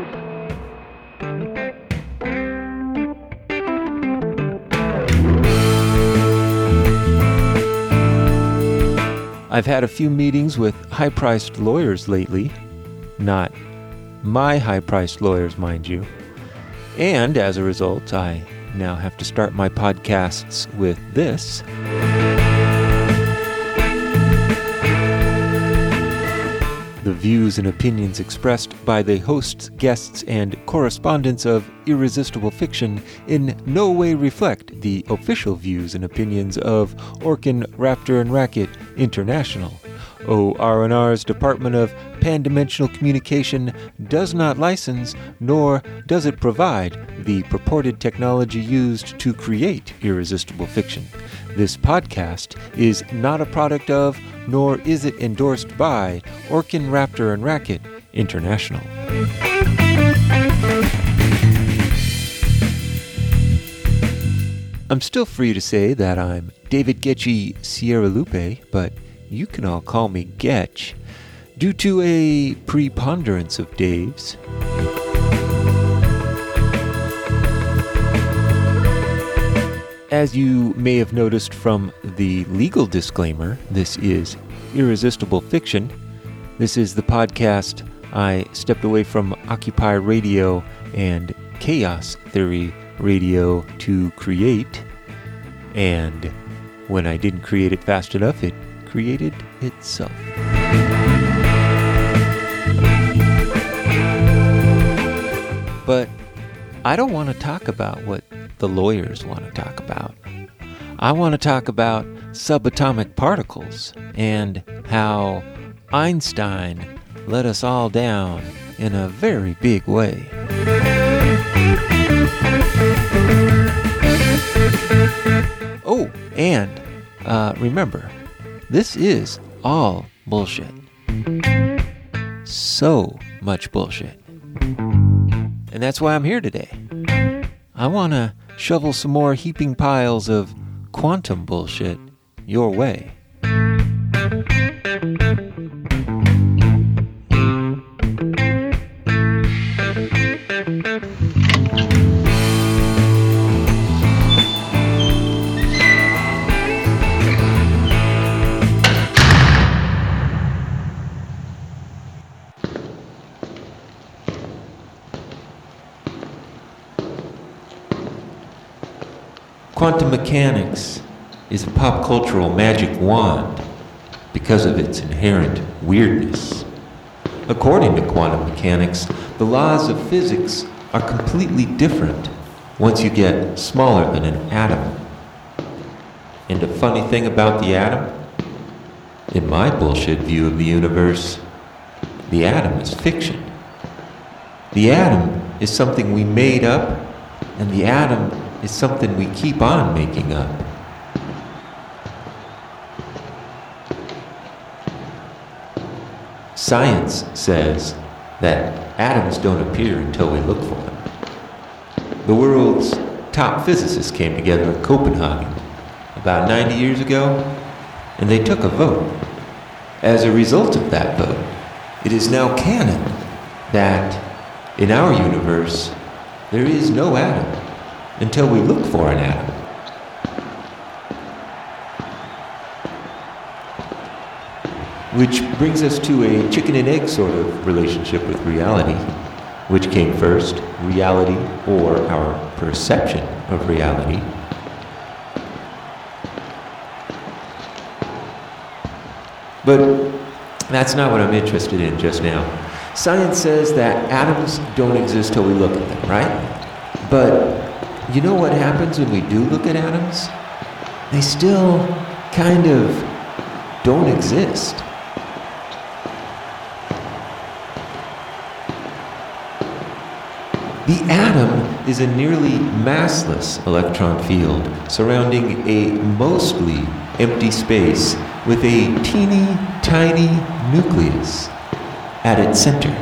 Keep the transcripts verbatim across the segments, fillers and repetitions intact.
I've had a few meetings with high-priced lawyers lately. Not my high-priced lawyers, mind you. And as a result, I now have to start my podcasts with this. The views and opinions expressed by the hosts, guests, and correspondents of Irresistible Fiction in no way reflect the official views and opinions of Orkin, Raptor, and Racket International. O R and R's Department of Pan-Dimensional Communication does not license, nor does it provide, the purported technology used to create Irresistible Fiction. This podcast is not a product of, nor is it endorsed by, Orkin, Raptor, and Racket International. I'm still free to say that I'm David Getchy Sierra Lupe, but you can all call me Getch, due to a preponderance of Daves. As you may have noticed from the legal disclaimer, this is Irresistible Fiction. This is the podcast I stepped away from Occupy Radio and Chaos Theory Radio to create. And when I didn't create it fast enough, it created itself. But I don't want to talk about what the lawyers want to talk about. I want to talk about subatomic particles and how Einstein let us all down in a very big way. Oh, and uh, remember, this is all bullshit. So much bullshit. And that's why I'm here today. I want to shovel some more heaping piles of quantum bullshit your way. Quantum mechanics is a pop cultural magic wand because of its inherent weirdness. According to quantum mechanics, the laws of physics are completely different once you get smaller than an atom. And a funny thing about the atom? In my bullshit view of the universe, the atom is fiction. The atom is something we made up, and the atom is something we keep on making up. Science says that atoms don't appear until we look for them. The world's top physicists came together in Copenhagen about ninety years ago, and they took a vote. As a result of that vote, it is now canon that in our universe, there is no atom until we look for an atom. Which brings us to a chicken and egg sort of relationship with reality. Which came first, reality or our perception of reality? But that's not what I'm interested in just now. Science says that atoms don't exist till we look at them, right? But you know what happens when we do look at atoms? They still kind of don't exist. The atom is a nearly massless electron field surrounding a mostly empty space with a teeny tiny nucleus at its center.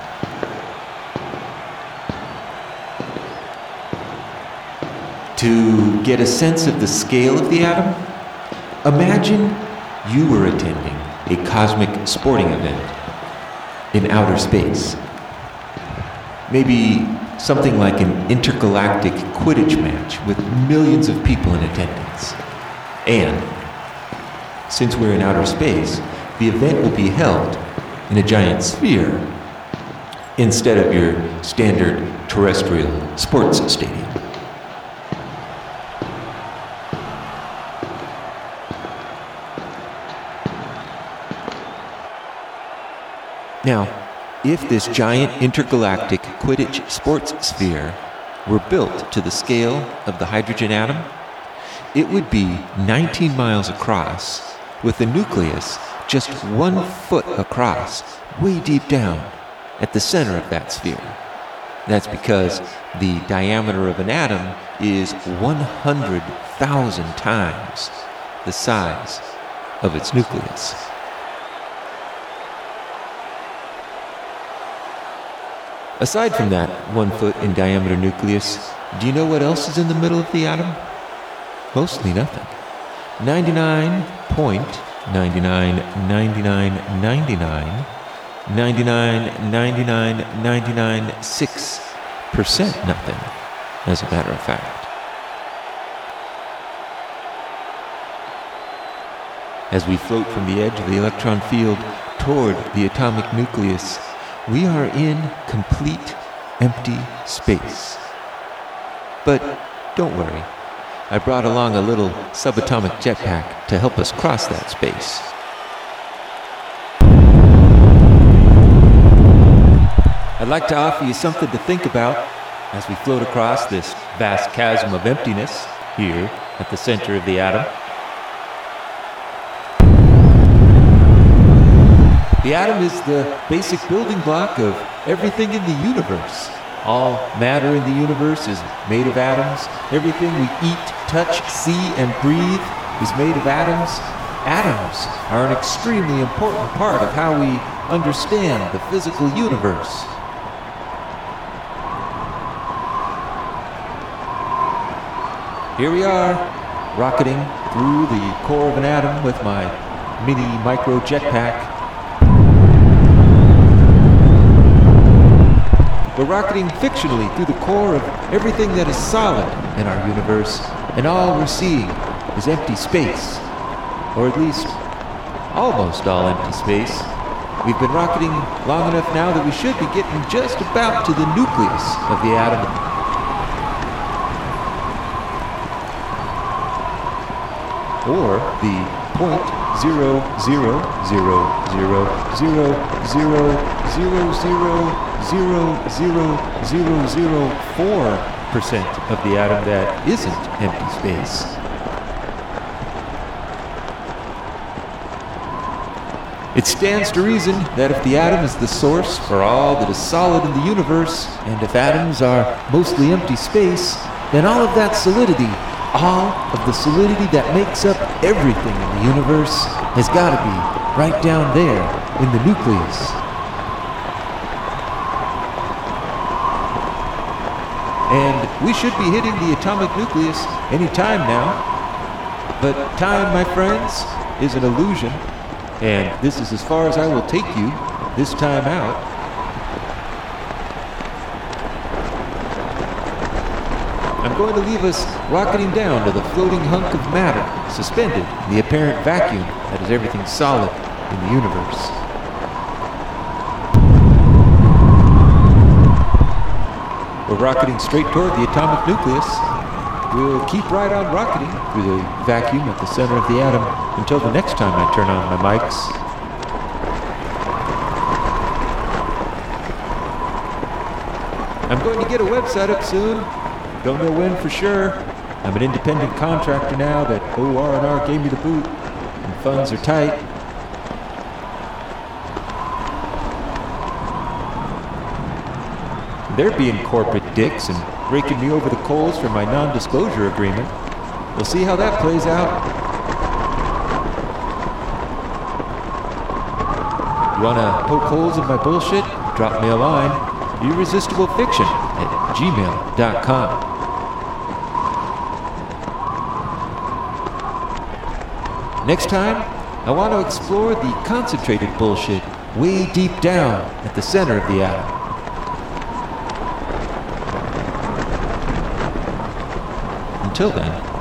To get a sense of the scale of the atom, imagine you were attending a cosmic sporting event in outer space. Maybe something like an intergalactic Quidditch match with millions of people in attendance. And, since we're in outer space, the event will be held in a giant sphere instead of your standard terrestrial sports stadium. Now, if this giant intergalactic Quidditch sports sphere were built to the scale of the hydrogen atom, it would be nineteen miles across, with the nucleus just one foot across, way deep down, at the center of that sphere. That's because the diameter of an atom is one hundred thousand times the size of its nucleus. Aside from that one foot in diameter nucleus, do you know what else is in the middle of the atom? Mostly nothing. ninety-nine point nine nine nine nine nine nine ninety-nine ninety-nine ninety-nine six percent nothing, as a matter of fact. As we float from the edge of the electron field toward the atomic nucleus, we are in complete empty space. But don't worry, I brought along a little subatomic jetpack to help us cross that space. I'd like to offer you something to think about as we float across this vast chasm of emptiness here at the center of the atom. The atom is the basic building block of everything in the universe. All matter in the universe is made of atoms. Everything we eat, touch, see, and breathe is made of atoms. Atoms are an extremely important part of how we understand the physical universe. Here we are, rocketing through the core of an atom with my mini micro jetpack. We're rocketing fictionally through the core of everything that is solid in our universe, and all we're seeing is empty space. Or at least, almost all empty space. We've been rocketing long enough now that we should be getting just about to the nucleus of the atom. Or the point zero zero zero zero zero zero zero zero zero zero zero zero four percent of the atom that isn't empty space. It stands to reason that if the atom is the source for all that is solid in the universe, and if atoms are mostly empty space, then all of that solidity, all of the solidity that makes up everything in the universe, has got to be right down there in the nucleus. And we should be hitting the atomic nucleus any time now. But time, my friends, is an illusion. And this is as far as I will take you this time out. I'm going to leave us rocketing down to the floating hunk of matter, suspended in the apparent vacuum that is everything solid in the universe. We're rocketing straight toward the atomic nucleus. We'll keep right on rocketing through the vacuum at the center of the atom until the next time I turn on my mics. I'm going to get a website up soon. Don't know when for sure. I'm an independent contractor now that O R and R gave me the boot, and funds are tight. They're being corporate dicks and raking me over the coals for my non-disclosure agreement. We'll see how that plays out. You wanna poke holes in my bullshit? Drop me a line. irresistible fiction at gmail dot com. Next time, I want to explore the concentrated bullshit way deep down at the center of the atom. Until then.